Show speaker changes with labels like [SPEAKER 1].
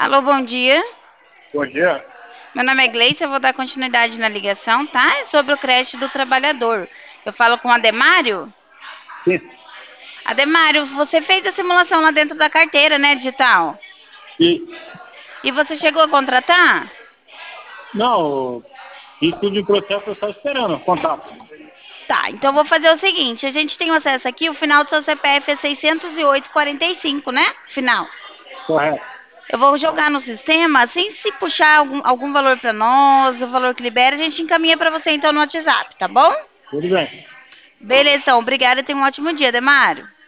[SPEAKER 1] Alô, bom dia.
[SPEAKER 2] Bom dia.
[SPEAKER 1] Meu nome é Gleice, eu vou dar continuidade na ligação, tá? É sobre o crédito do trabalhador. Eu falo com o Ademário.
[SPEAKER 2] Sim.
[SPEAKER 1] Ademário, você fez a simulação lá dentro da carteira, né, digital?
[SPEAKER 2] E,
[SPEAKER 1] E você chegou a contratar?
[SPEAKER 2] não, isso tudo em processo eu só esperando, contato.
[SPEAKER 1] Tá, então eu vou fazer o seguinte, a gente tem o acesso aqui, o final do seu CPF é 608,45, né? Final.
[SPEAKER 2] Correto.
[SPEAKER 1] Eu vou jogar no sistema, assim, se puxar algum valor para nós, o valor que libera, a gente encaminha para você então no WhatsApp, tá bom?
[SPEAKER 2] Tudo bem.
[SPEAKER 1] Beleza, então, obrigada e tenha um ótimo dia, Ademário.